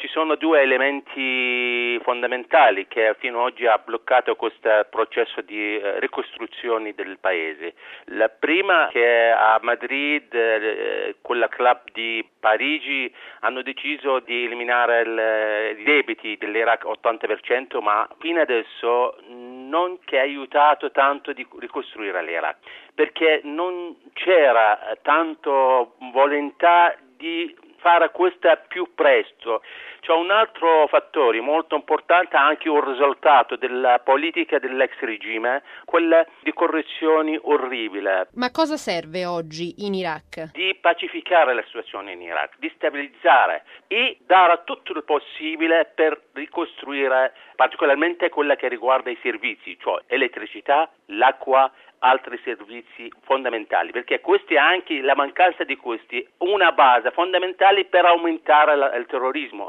Ci sono due elementi fondamentali che fino ad oggi ha bloccato questo processo di ricostruzione del paese. La prima che a Madrid, con la club di Parigi, hanno deciso di eliminare i debiti dell'Iraq 80%, ma fino adesso non che ha aiutato tanto di ricostruire l'Iraq, perché non c'era tanto volontà di fare questo più presto. C'è un altro fattore molto importante, anche un risultato della politica dell'ex regime, quella di corruzione orribile. Ma cosa serve oggi in Iraq? Di pacificare la situazione in Iraq, di stabilizzare e dare tutto il possibile per ricostruire particolarmente quella che riguarda i servizi, cioè elettricità, l'acqua, altri servizi fondamentali, perché questi anche la mancanza di questi una base fondamentale per aumentare il terrorismo.